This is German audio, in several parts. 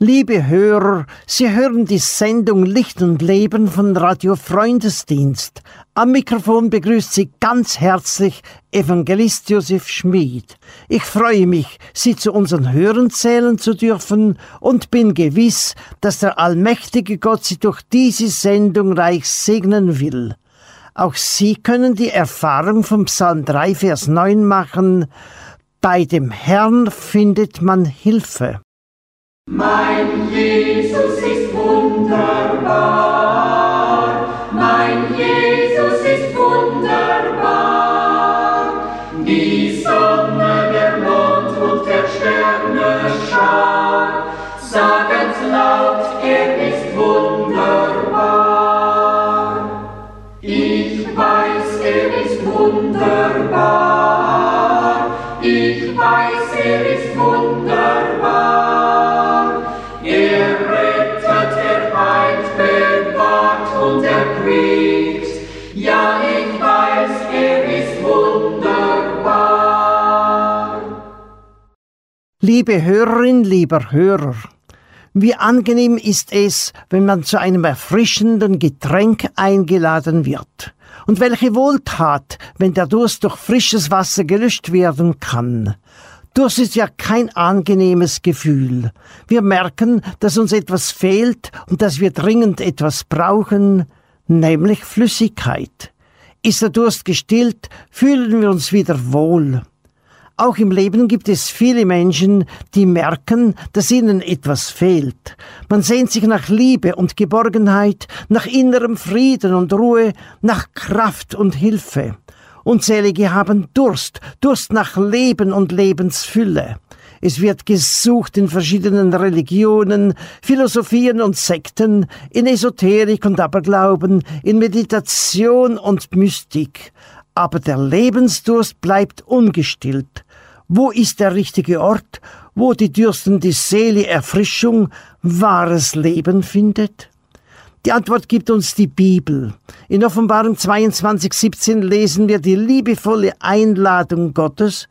Liebe Hörer, Sie hören die Sendung Licht und Leben von Radio Freundesdienst. Am Mikrofon begrüßt Sie ganz herzlich Evangelist Josef Schmid. Ich freue mich, Sie zu unseren Hörern zählen zu dürfen und bin gewiss, dass der allmächtige Gott Sie durch diese Sendung reich segnen will. Auch Sie können die Erfahrung vom Psalm 3, Vers 9 machen. Bei dem Herrn findet man Hilfe. Mein Jesus ist wunderbar, mein Jesus ist wunderbar. Die Sonne, der Mond und der Sterne Schar sagen's laut, er ist wunderbar. Ich weiß, er ist wunderbar, ich weiß, er ist wunderbar. Er rettet, er heilt, bewahrt und erquickt. Ja, ich weiß, er ist wunderbar. Liebe Hörerin, lieber Hörer, wie angenehm ist es, wenn man zu einem erfrischenden Getränk eingeladen wird. Und welche Wohltat, wenn der Durst durch frisches Wasser gelöscht werden kann. Durst ist ja kein angenehmes Gefühl. Wir merken, dass uns etwas fehlt und dass wir dringend etwas brauchen, nämlich Flüssigkeit. Ist der Durst gestillt, fühlen wir uns wieder wohl. Auch im Leben gibt es viele Menschen, die merken, dass ihnen etwas fehlt. Man sehnt sich nach Liebe und Geborgenheit, nach innerem Frieden und Ruhe, nach Kraft und Hilfe. Unzählige haben Durst nach Leben und Lebensfülle. Es wird gesucht in verschiedenen Religionen, Philosophien und Sekten, in Esoterik und Aberglauben, in Meditation und Mystik. Aber der Lebensdurst bleibt ungestillt. Wo ist der richtige Ort, wo die dürstende Seele Erfrischung, wahres Leben findet? Die Antwort gibt uns die Bibel. In Offenbarung 22,17 lesen wir die liebevolle Einladung Gottes.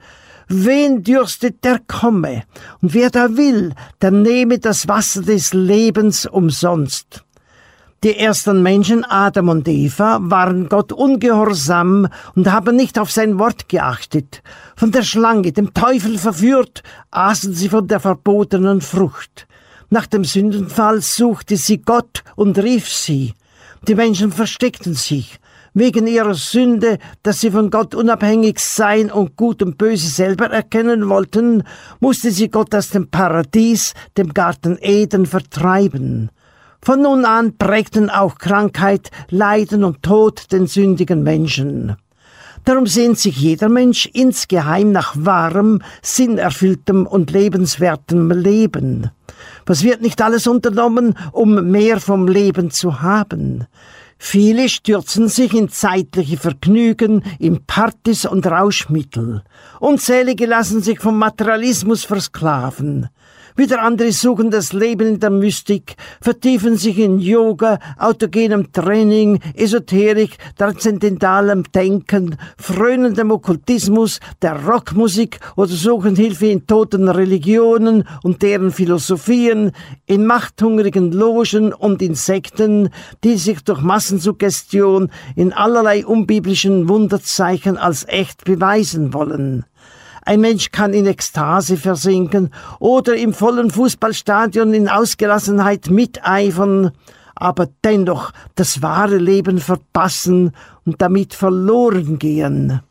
Wen dürstet, der komme. Und wer da will, der nehme das Wasser des Lebens umsonst. Die ersten Menschen, Adam und Eva, waren Gott ungehorsam und haben nicht auf sein Wort geachtet. Von der Schlange, dem Teufel verführt, aßen sie von der verbotenen Frucht. Nach dem Sündenfall suchte sie Gott und rief sie. Die Menschen versteckten sich. Wegen ihrer Sünde, dass sie von Gott unabhängig sein und Gut und Böse selber erkennen wollten, musste sie Gott aus dem Paradies, dem Garten Eden, vertreiben. Von nun an prägten auch Krankheit, Leiden und Tod den sündigen Menschen. Darum sehnt sich jeder Mensch insgeheim nach wahrem, sinnerfülltem und lebenswertem Leben. Was wird nicht alles unternommen, um mehr vom Leben zu haben? Viele stürzen sich in zeitliche Vergnügen, in Partys und Rauschmittel. Unzählige lassen sich vom Materialismus versklaven. Wieder andere suchen das Leben in der Mystik, vertiefen sich in Yoga, autogenem Training, Esoterik, transzendentalem Denken, frönendem Okkultismus, der Rockmusik oder suchen Hilfe in toten Religionen und deren Philosophien, in machthungrigen Logen und in Sekten, die sich durch Massensuggestion in allerlei unbiblischen Wunderzeichen als echt beweisen wollen. Ein Mensch kann in Ekstase versinken oder im vollen Fußballstadion in Ausgelassenheit miteifern, aber dennoch das wahre Leben verpassen und damit verloren gehen.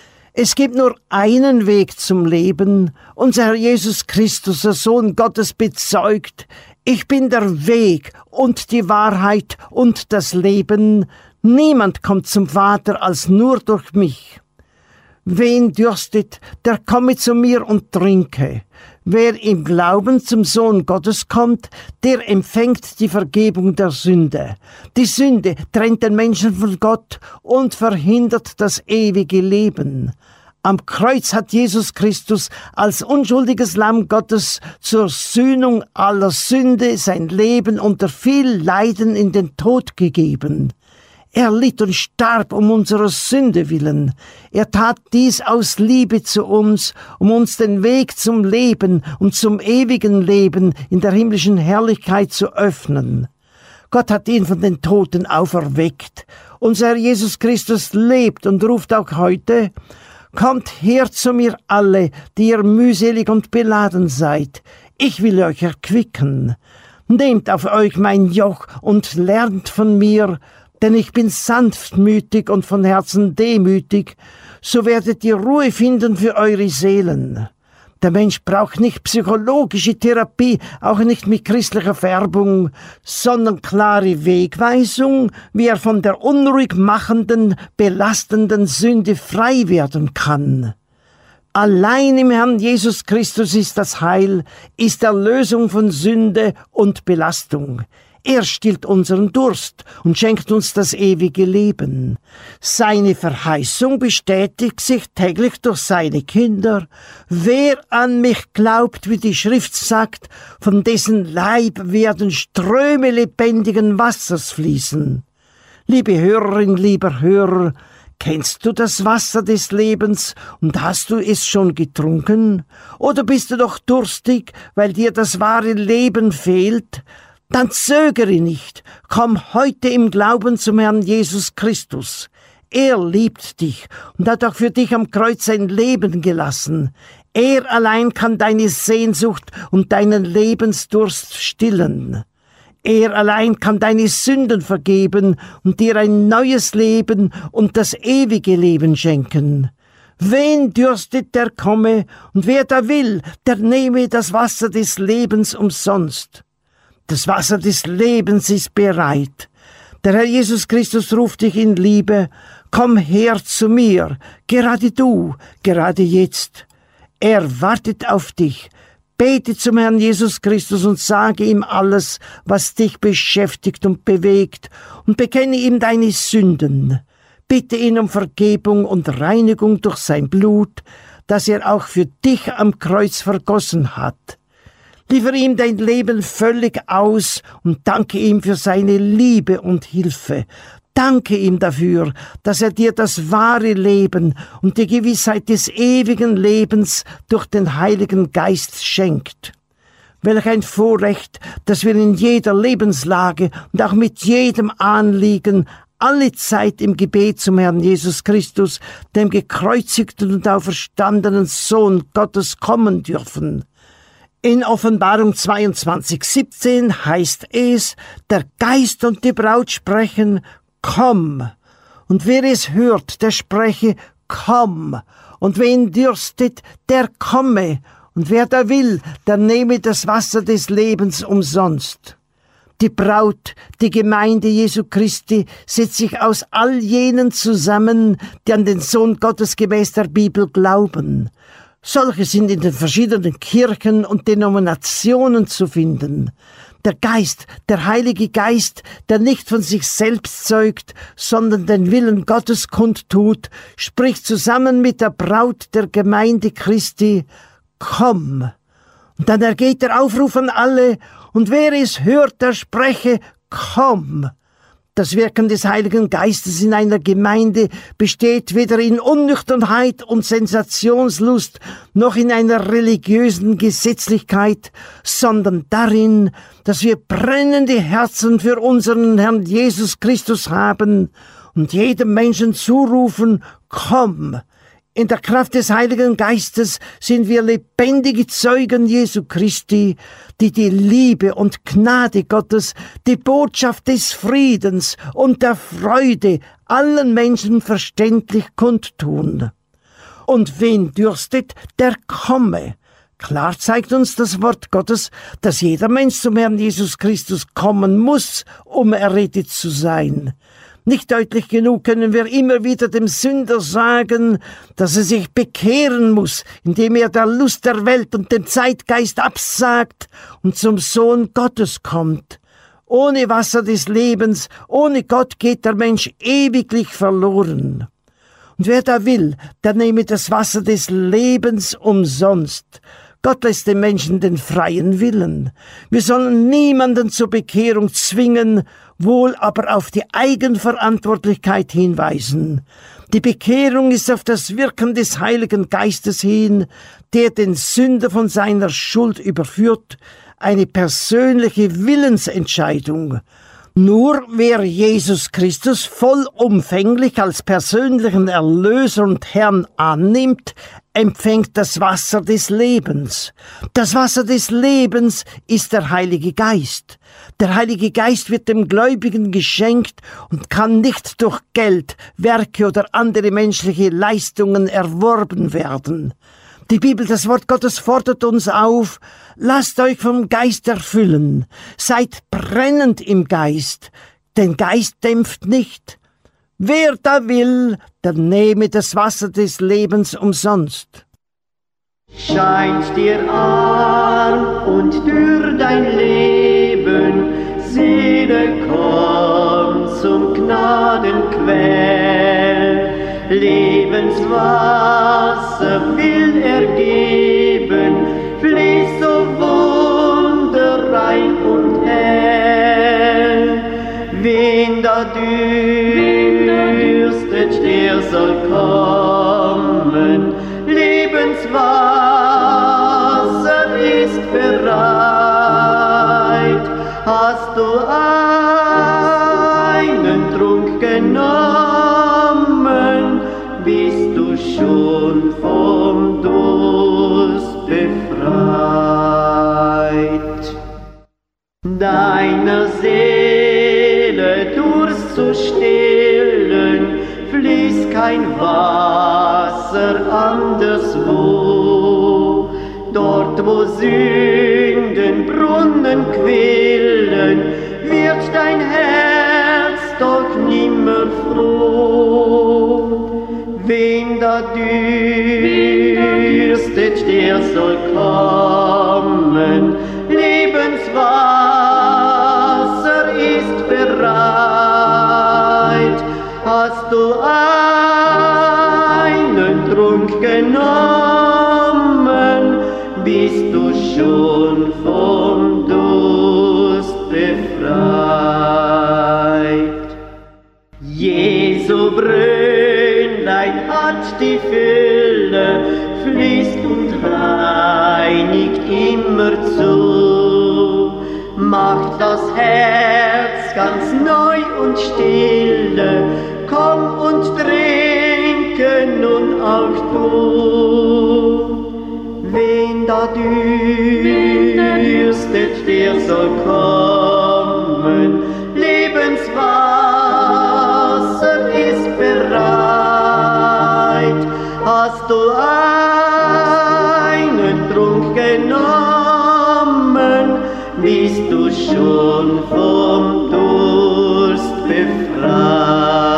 Es gibt nur einen Weg zum Leben. Unser Herr Jesus Christus, der Sohn Gottes, bezeugt: Ich bin der Weg und die Wahrheit und das Leben. Niemand kommt zum Vater als nur durch mich. Wen dürstet, der komme zu mir und trinke. Wer im Glauben zum Sohn Gottes kommt, der empfängt die Vergebung der Sünde. Die Sünde trennt den Menschen von Gott und verhindert das ewige Leben. Am Kreuz hat Jesus Christus als unschuldiges Lamm Gottes zur Sühnung aller Sünde sein Leben unter viel Leiden in den Tod gegeben. Er litt und starb um unsere Sünde willen. Er tat dies aus Liebe zu uns, um uns den Weg zum Leben und zum ewigen Leben in der himmlischen Herrlichkeit zu öffnen. Gott hat ihn von den Toten auferweckt. Unser Herr Jesus Christus lebt und ruft auch heute: Kommt her zu mir alle, die ihr mühselig und beladen seid. Ich will euch erquicken. Nehmt auf euch mein Joch und lernt von mir, denn ich bin sanftmütig und von Herzen demütig, so werdet ihr Ruhe finden für eure Seelen. Der Mensch braucht nicht psychologische Therapie, auch nicht mit christlicher Färbung, sondern klare Wegweisung, wie er von der unruhig machenden, belastenden Sünde frei werden kann. Allein im Herrn Jesus Christus ist das Heil, ist Erlösung von Sünde und Belastung. Er stillt unseren Durst und schenkt uns das ewige Leben. Seine Verheißung bestätigt sich täglich durch seine Kinder. Wer an mich glaubt, wie die Schrift sagt, von dessen Leib werden Ströme lebendigen Wassers fließen. Liebe Hörerin, lieber Hörer, kennst du das Wasser des Lebens und hast du es schon getrunken? Oder bist du doch durstig, weil dir das wahre Leben fehlt? Dann zögere nicht, komm heute im Glauben zum Herrn Jesus Christus. Er liebt dich und hat auch für dich am Kreuz sein Leben gelassen. Er allein kann deine Sehnsucht und deinen Lebensdurst stillen. Er allein kann deine Sünden vergeben und dir ein neues Leben und das ewige Leben schenken. Wen dürstet, der komme, und wer da will, der nehme das Wasser des Lebens umsonst. Das Wasser des Lebens ist bereit. Der Herr Jesus Christus ruft dich in Liebe: Komm her zu mir, gerade du, gerade jetzt. Er wartet auf dich. Bete zum Herrn Jesus Christus und sage ihm alles, was dich beschäftigt und bewegt, und bekenne ihm deine Sünden. Bitte ihn um Vergebung und Reinigung durch sein Blut, das er auch für dich am Kreuz vergossen hat. Liefere ihm dein Leben völlig aus und danke ihm für seine Liebe und Hilfe. Danke ihm dafür, dass er dir das wahre Leben und die Gewissheit des ewigen Lebens durch den Heiligen Geist schenkt. Welch ein Vorrecht, dass wir in jeder Lebenslage und auch mit jedem Anliegen alle Zeit im Gebet zum Herrn Jesus Christus, dem gekreuzigten und auferstandenen Sohn Gottes, kommen dürfen. In Offenbarung 22,17 heißt es: Der Geist und die Braut sprechen: Komm. Und wer es hört, der spreche: Komm. Und wen dürstet, der komme. Und wer da will, der nehme das Wasser des Lebens umsonst. Die Braut, die Gemeinde Jesu Christi, setzt sich aus all jenen zusammen, die an den Sohn Gottes gemäß der Bibel glauben. Solche sind in den verschiedenen Kirchen und Denominationen zu finden. Der Geist, der Heilige Geist, der nicht von sich selbst zeugt, sondern den Willen Gottes kundtut, spricht zusammen mit der Braut der Gemeinde Christi: Komm. Und dann ergeht der Aufruf an alle, und wer es hört, der spreche: Komm. Das Wirken des Heiligen Geistes in einer Gemeinde besteht weder in Unnüchternheit und Sensationslust noch in einer religiösen Gesetzlichkeit, sondern darin, dass wir brennende Herzen für unseren Herrn Jesus Christus haben und jedem Menschen zurufen: Komm. In der Kraft des Heiligen Geistes sind wir lebendige Zeugen Jesu Christi, die die Liebe und Gnade Gottes, die Botschaft des Friedens und der Freude allen Menschen verständlich kundtun. Und wen dürstet, der komme. Klar zeigt uns das Wort Gottes, dass jeder Mensch zum Herrn Jesus Christus kommen muss, um errettet zu sein. Nicht deutlich genug können wir immer wieder dem Sünder sagen, dass er sich bekehren muss, indem er der Lust der Welt und dem Zeitgeist absagt und zum Sohn Gottes kommt. Ohne Wasser des Lebens, ohne Gott geht der Mensch ewiglich verloren. Und wer da will, der nehme das Wasser des Lebens umsonst. Gott lässt den Menschen den freien Willen. Wir sollen niemanden zur Bekehrung zwingen wohl aber auf die Eigenverantwortlichkeit hinweisen. Die Bekehrung ist auf das Wirken des Heiligen Geistes hin, der den Sünder von seiner Schuld überführt, eine persönliche Willensentscheidung. Nur wer Jesus Christus vollumfänglich als persönlichen Erlöser und Herrn annimmt, empfängt das Wasser des Lebens. Das Wasser des Lebens ist der Heilige Geist. Der Heilige Geist wird dem Gläubigen geschenkt und kann nicht durch Geld, Werke oder andere menschliche Leistungen erworben werden. Die Bibel, das Wort Gottes, fordert uns auf: Lasst euch vom Geist erfüllen, seid brennend im Geist, den Geist dämpft nicht. Wer da will, der nehme das Wasser des Lebens umsonst. Scheint dir arm und dürr dein Leben, Seele, komm zum Gnadenquell. Lebenswasser will er geben, fließt so wunderrein und hell. Wen da dürstet, der soll kommen, Lebenswasser ist bereit. Hast du einen Trunk genommen, bist du schon vom Durst befreit. Deiner Seele Durst zu stillen, fließt kein Wasser anderswo. Dort, wo Sündenbrunnen quillen, wird dein Herz doch nimmer froh. Wen da dürstet, der soll kommen, Lebenswasser ist bereit. Hast du einen Trunk genommen, bist du schon vom Durst befreit. Jesu Brünnlein hat die Fülle, fließt und reinigt immerzu, macht das Herz ganz neu und stille. Komm und trinke nun auch du. Wen da dürstet, der soll kommen, Lebenswasser ist bereit. Hast du einen Trunk genommen, bist du schon vom Durst befreit.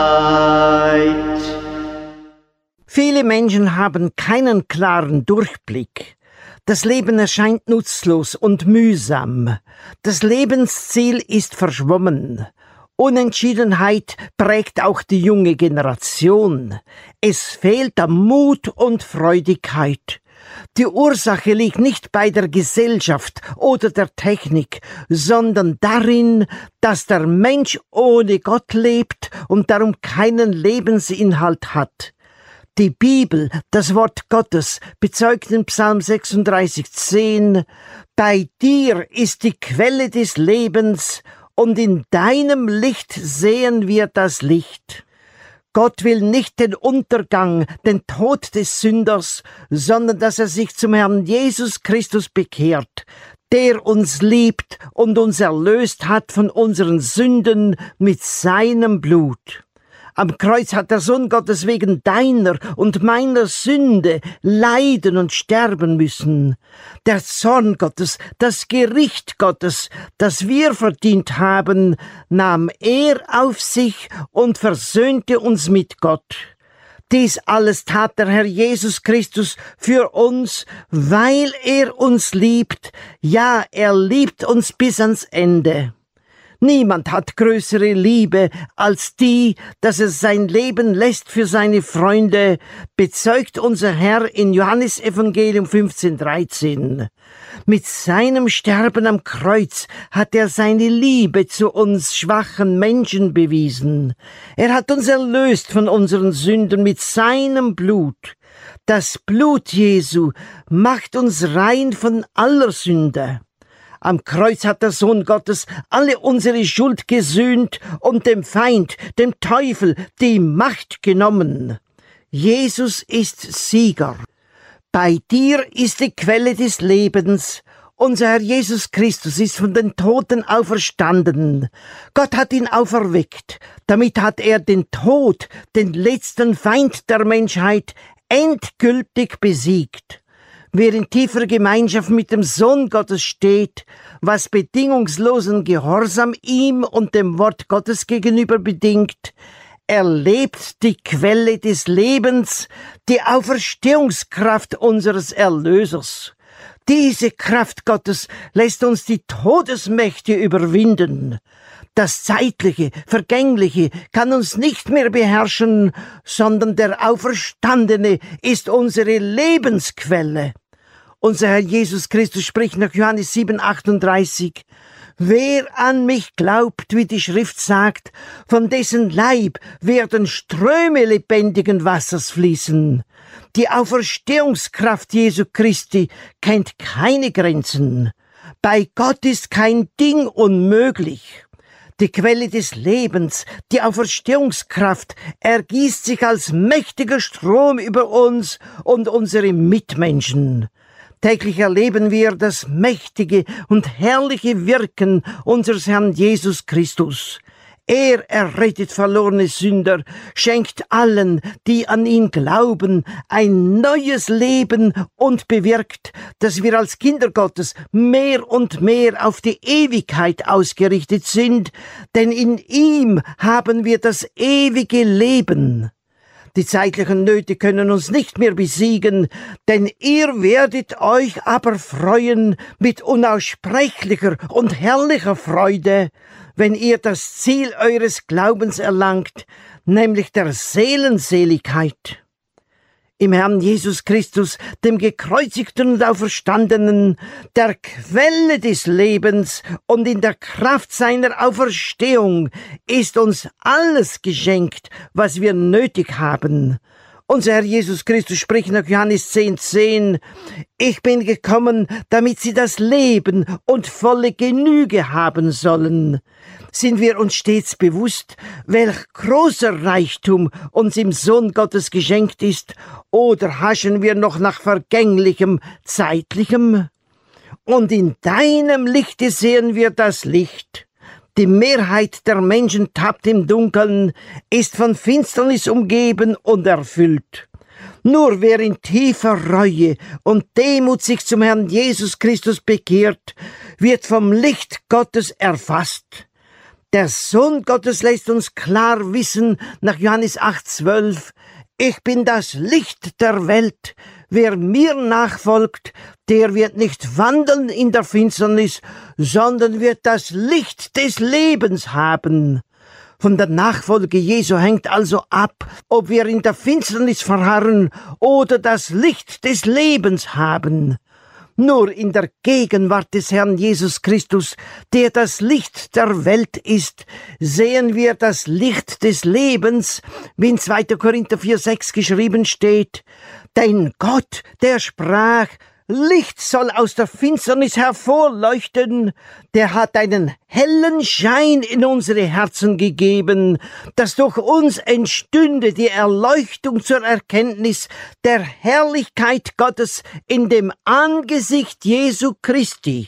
Viele Menschen haben keinen klaren Durchblick. Das Leben erscheint nutzlos und mühsam. Das Lebensziel ist verschwommen. Unentschiedenheit prägt auch die junge Generation. Es fehlt an Mut und Freudigkeit. Die Ursache liegt nicht bei der Gesellschaft oder der Technik, sondern darin, dass der Mensch ohne Gott lebt und darum keinen Lebensinhalt hat. Die Bibel, das Wort Gottes, bezeugt in Psalm 36,10: Bei dir ist die Quelle des Lebens, und in deinem Licht sehen wir das Licht. Gott will nicht den Untergang, den Tod des Sünders, sondern dass er sich zum Herrn Jesus Christus bekehrt, der uns liebt und uns erlöst hat von unseren Sünden mit seinem Blut. Am Kreuz hat der Sohn Gottes wegen deiner und meiner Sünde leiden und sterben müssen. Der Zorn Gottes, das Gericht Gottes, das wir verdient haben, nahm er auf sich und versöhnte uns mit Gott. Dies alles tat der Herr Jesus Christus für uns, weil er uns liebt. Ja, er liebt uns bis ans Ende. Niemand hat größere Liebe als die, dass er sein Leben lässt für seine Freunde, bezeugt unser Herr in Johannesevangelium 15,13. Mit seinem Sterben am Kreuz hat er seine Liebe zu uns schwachen Menschen bewiesen. Er hat uns erlöst von unseren Sünden mit seinem Blut. Das Blut Jesu macht uns rein von aller Sünde. Am Kreuz hat der Sohn Gottes alle unsere Schuld gesühnt und dem Feind, dem Teufel, die Macht genommen. Jesus ist Sieger. Bei dir ist die Quelle des Lebens. Unser Herr Jesus Christus ist von den Toten auferstanden. Gott hat ihn auferweckt. Damit hat er den Tod, den letzten Feind der Menschheit, endgültig besiegt. Wer in tiefer Gemeinschaft mit dem Sohn Gottes steht, was bedingungslosen Gehorsam ihm und dem Wort Gottes gegenüber bedingt, erlebt die Quelle des Lebens, die Auferstehungskraft unseres Erlösers. Diese Kraft Gottes lässt uns die Todesmächte überwinden. Das Zeitliche, Vergängliche kann uns nicht mehr beherrschen, sondern der Auferstandene ist unsere Lebensquelle. Unser Herr Jesus Christus spricht nach Johannes 7,38: Wer an mich glaubt, wie die Schrift sagt, von dessen Leib werden Ströme lebendigen Wassers fließen. Die Auferstehungskraft Jesu Christi kennt keine Grenzen. Bei Gott ist kein Ding unmöglich. Die Quelle des Lebens, die Auferstehungskraft, ergießt sich als mächtiger Strom über uns und unsere Mitmenschen. Täglich erleben wir das mächtige und herrliche Wirken unseres Herrn Jesus Christus. Er errettet verlorene Sünder, schenkt allen, die an ihn glauben, ein neues Leben und bewirkt, dass wir als Kinder Gottes mehr und mehr auf die Ewigkeit ausgerichtet sind, denn in ihm haben wir das ewige Leben. Die zeitlichen Nöte können uns nicht mehr besiegen, denn ihr werdet euch aber freuen mit unaussprechlicher und herrlicher Freude, wenn ihr das Ziel eures Glaubens erlangt, nämlich der Seelenseligkeit. Im Herrn Jesus Christus, dem Gekreuzigten und Auferstandenen, der Quelle des Lebens und in der Kraft seiner Auferstehung ist uns alles geschenkt, was wir nötig haben. Unser Herr Jesus Christus spricht nach Johannes 10,10: Ich bin gekommen, damit sie das Leben und volle Genüge haben sollen. Sind wir uns stets bewusst, welch großer Reichtum uns im Sohn Gottes geschenkt ist, oder haschen wir noch nach Vergänglichem, Zeitlichem? Und in deinem Lichte sehen wir das Licht. Die Mehrheit der Menschen tappt im Dunkeln, ist von Finsternis umgeben und erfüllt. Nur wer in tiefer Reue und Demut sich zum Herrn Jesus Christus bekehrt, wird vom Licht Gottes erfasst. Der Sohn Gottes lässt uns klar wissen, nach Johannes 8,12, ich bin das Licht der Welt. Wer mir nachfolgt, der wird nicht wandeln in der Finsternis, sondern wird das Licht des Lebens haben. Von der Nachfolge Jesu hängt also ab, ob wir in der Finsternis verharren oder das Licht des Lebens haben. Nur in der Gegenwart des Herrn Jesus Christus, der das Licht der Welt ist, sehen wir das Licht des Lebens, wie in 2. Korinther 4,6 geschrieben steht. Denn Gott, der sprach, Licht soll aus der Finsternis hervorleuchten, der hat einen hellen Schein in unsere Herzen gegeben, dass durch uns entstünde die Erleuchtung zur Erkenntnis der Herrlichkeit Gottes in dem Angesicht Jesu Christi.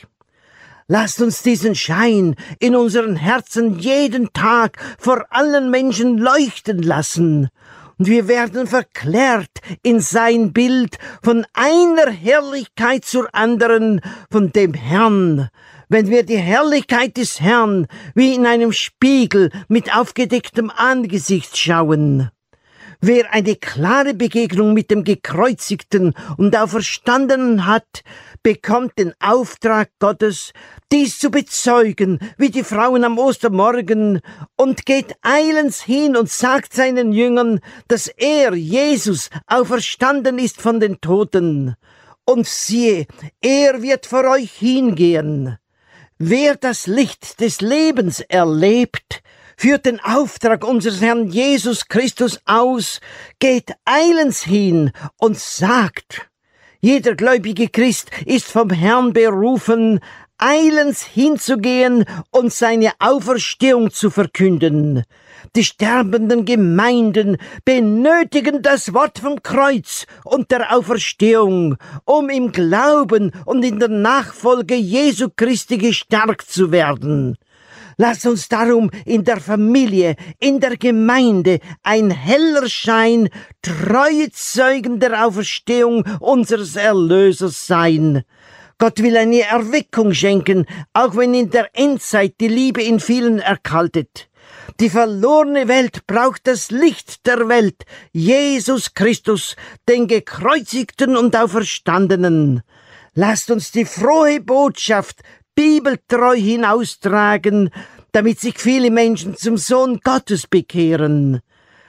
Lasst uns diesen Schein in unseren Herzen jeden Tag vor allen Menschen leuchten lassen. Und wir werden verklärt in sein Bild von einer Herrlichkeit zur anderen, von dem Herrn. Wenn wir die Herrlichkeit des Herrn wie in einem Spiegel mit aufgedecktem Angesicht schauen. Wer eine klare Begegnung mit dem Gekreuzigten und Auferstandenen hat, bekommt den Auftrag Gottes, dies zu bezeugen, wie die Frauen am Ostermorgen, und geht eilends hin und sagt seinen Jüngern, dass er, Jesus, auferstanden ist von den Toten. Und siehe, er wird vor euch hingehen. Wer das Licht des Lebens erlebt, führt den Auftrag unseres Herrn Jesus Christus aus, geht eilends hin und sagt, jeder gläubige Christ ist vom Herrn berufen, eilends hinzugehen und seine Auferstehung zu verkünden. Die sterbenden Gemeinden benötigen das Wort vom Kreuz und der Auferstehung, um im Glauben und in der Nachfolge Jesu Christi gestärkt zu werden. Lass uns darum in der Familie, in der Gemeinde ein heller Schein, treue Zeugen der Auferstehung unseres Erlösers sein. Gott will eine Erweckung schenken, auch wenn in der Endzeit die Liebe in vielen erkaltet. Die verlorene Welt braucht das Licht der Welt, Jesus Christus, den Gekreuzigten und Auferstandenen. Lasst uns die frohe Botschaft bibeltreu hinaustragen, damit sich viele Menschen zum Sohn Gottes bekehren.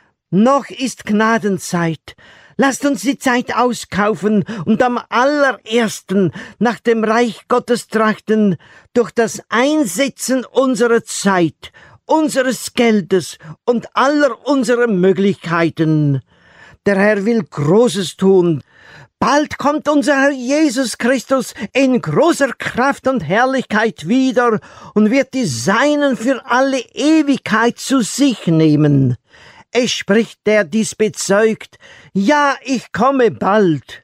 Noch ist Gnadenzeit. Lasst uns die Zeit auskaufen und am allerersten nach dem Reich Gottes trachten, durch das Einsetzen unserer Zeit, unseres Geldes und aller unserer Möglichkeiten. Der Herr will Großes tun. Bald kommt unser Herr Jesus Christus in großer Kraft und Herrlichkeit wieder und wird die Seinen für alle Ewigkeit zu sich nehmen. Es spricht, der dies bezeugt, ja, ich komme bald.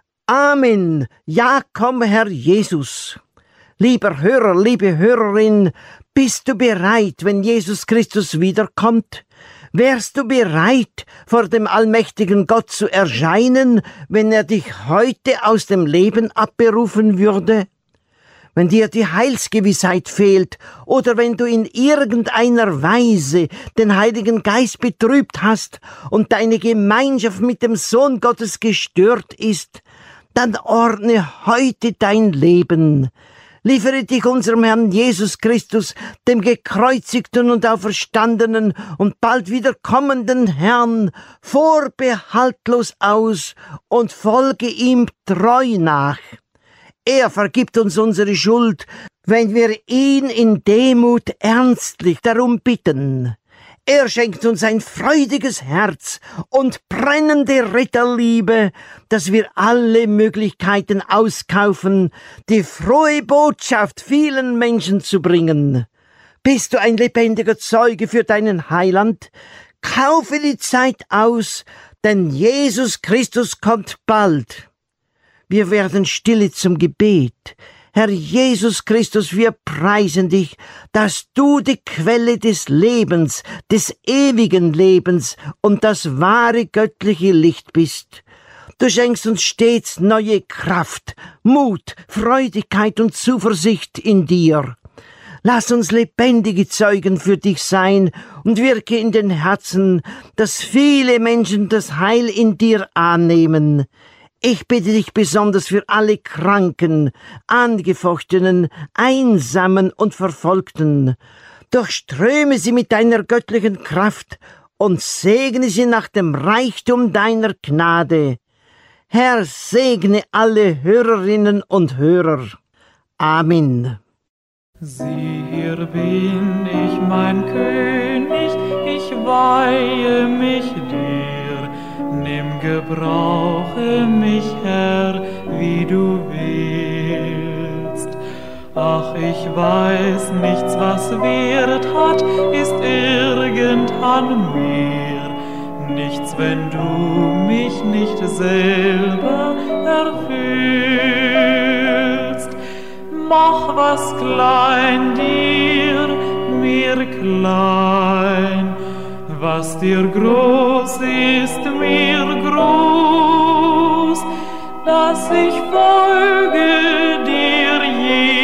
Amen, ja, komm, Herr Jesus. Lieber Hörer, liebe Hörerin, bist du bereit, wenn Jesus Christus wiederkommt? Wärst du bereit, vor dem allmächtigen Gott zu erscheinen, wenn er dich heute aus dem Leben abberufen würde? Wenn dir die Heilsgewissheit fehlt oder wenn du in irgendeiner Weise den Heiligen Geist betrübt hast und deine Gemeinschaft mit dem Sohn Gottes gestört ist, dann ordne heute dein Leben. Liefere dich unserem Herrn Jesus Christus, dem gekreuzigten und auferstandenen und bald wieder kommenden Herrn, vorbehaltlos aus und folge ihm treu nach. Er vergibt uns unsere Schuld, wenn wir ihn in Demut ernstlich darum bitten. Er schenkt uns ein freudiges Herz und brennende Ritterliebe, dass wir alle Möglichkeiten auskaufen, die frohe Botschaft vielen Menschen zu bringen. Bist du ein lebendiger Zeuge für deinen Heiland? Kaufe die Zeit aus, denn Jesus Christus kommt bald. Wir werden stille zum Gebet. Herr Jesus Christus, wir preisen dich, dass du die Quelle des Lebens, des ewigen Lebens und das wahre göttliche Licht bist. Du schenkst uns stets neue Kraft, Mut, Freudigkeit und Zuversicht in dir. Lass uns lebendige Zeugen für dich sein und wirke in den Herzen, dass viele Menschen das Heil in dir annehmen. Ich bitte dich besonders für alle Kranken, Angefochtenen, Einsamen und Verfolgten. Durchströme sie mit deiner göttlichen Kraft und segne sie nach dem Reichtum deiner Gnade. Herr, segne alle Hörerinnen und Hörer. Amen. Sieh, hier bin ich, mein König, ich weihe mich dir. Nimm, gebrauche mich, Herr, wie du willst. Ach, ich weiß, nichts, was Wert hat, ist irgend an mir. Nichts, wenn du mich nicht selber erfüllst. Mach, was klein dir, mir klein. Was dir groß ist, mir groß, dass ich folge dir,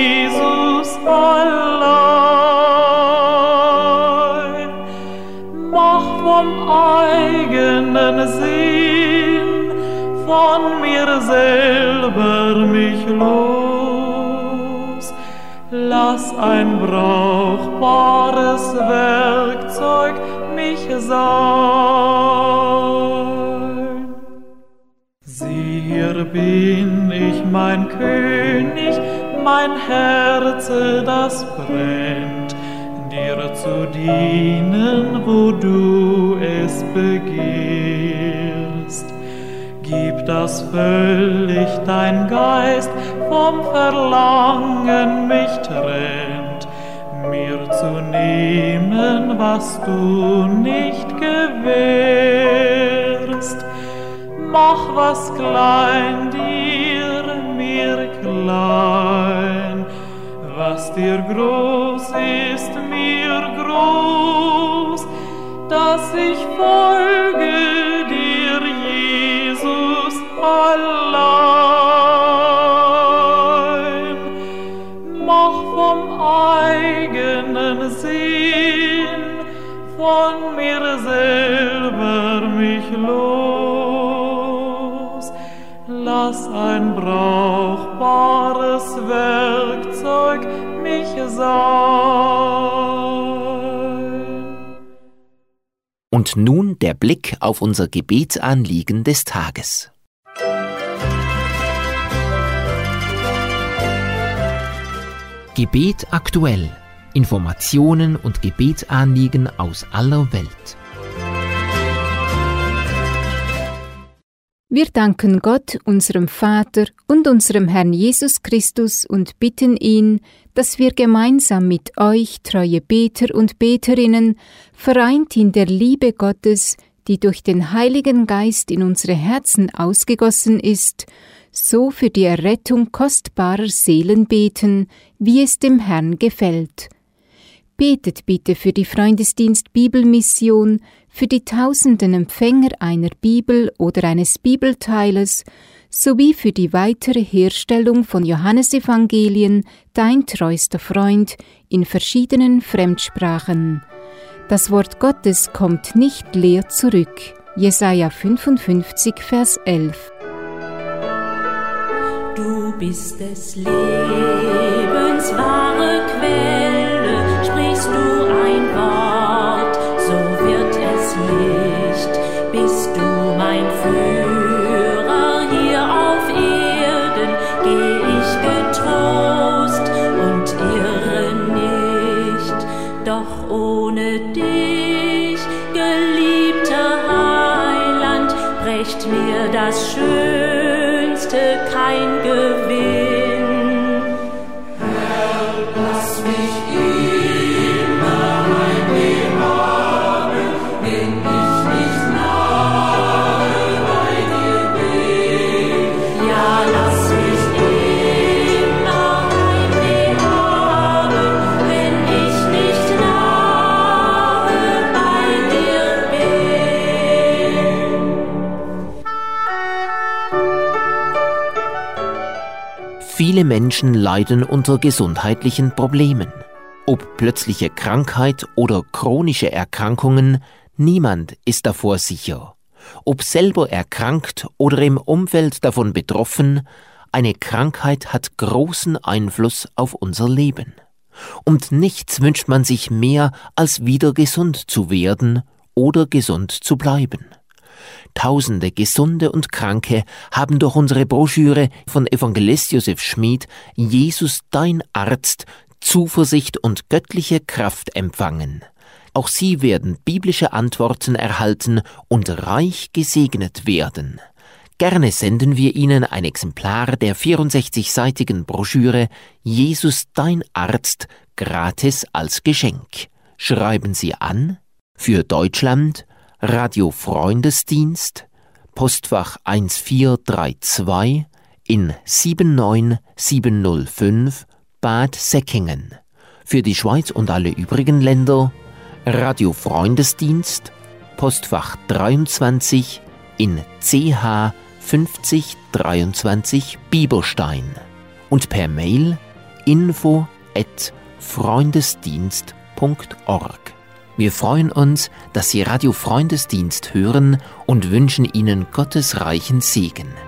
Jesus allein. mach vom eigenen Sinn von mir selber mich los. Lass ein brauchbares Werkzeug mich sein. Sieh, hier bin ich, mein König, mein Herze, das brennt, dir zu dienen, wo du es begehrst. Gib das völlig dein Geist vom Verlangen mich trennt, mir zu nehmen, was du nicht gewährst. Mach was klein dir, mir klein, was dir groß ist, mir groß, dass ich folge dir, Jesus, allein. Mach vom eigenen Sinn von mir selber mich los. Lass ein brauchbares Werkzeug mich sein. Und nun der Blick auf unser Gebetsanliegen des Tages. Gebet aktuell. Informationen und Gebetsanliegen aus aller Welt. Wir danken Gott, unserem Vater und unserem Herrn Jesus Christus und bitten ihn, dass wir gemeinsam mit euch, treue Beter und Beterinnen, vereint in der Liebe Gottes, die durch den Heiligen Geist in unsere Herzen ausgegossen ist, so für die Errettung kostbarer Seelen beten, wie es dem Herrn gefällt. Betet bitte für die Freundesdienst Bibelmission, für die tausenden Empfänger einer Bibel oder eines Bibelteiles, sowie für die weitere Herstellung von Johannesevangelien, dein treuster Freund, in verschiedenen Fremdsprachen. Das Wort Gottes kommt nicht leer zurück. Jesaja 55, Vers 11. Du bist des Lebens wahre Quelle, sprichst du ein Wort, so wird es Licht. Bist du mein Führer hier auf Erden, geh ich getrost und irre nicht. Doch ohne dich, geliebter Heiland, brächt mir das Schönste kein Gewinn. Herr, lass mich immer bei dir haben, wenn ich nicht nahe bei dir bin. Ja, lass mich immer bei dir haben, wenn ich nicht nahe bei dir bin. Viele Menschen leiden unter gesundheitlichen Problemen. Ob plötzliche Krankheit oder chronische Erkrankungen, niemand ist davor sicher. Ob selber erkrankt oder im Umfeld davon betroffen, eine Krankheit hat großen Einfluss auf unser Leben. Und nichts wünscht man sich mehr, als wieder gesund zu werden oder gesund zu bleiben. Tausende Gesunde und Kranke haben durch unsere Broschüre von Evangelist Josef Schmid »Jesus, dein Arzt« Zuversicht und göttliche Kraft empfangen. Auch sie werden biblische Antworten erhalten und reich gesegnet werden. Gerne senden wir Ihnen ein Exemplar der 64-seitigen Broschüre »Jesus, dein Arzt« gratis als Geschenk. Schreiben Sie an für Deutschland Radio Freundesdienst, Postfach 1432 in 79705 Bad Säckingen. Für die Schweiz und alle übrigen Länder Radio Freundesdienst, Postfach 23 in CH 5023 Bieberstein und per Mail info@freundesdienst.org. Wir freuen uns, dass Sie Radio Freundesdienst hören und wünschen Ihnen Gottes reichen Segen.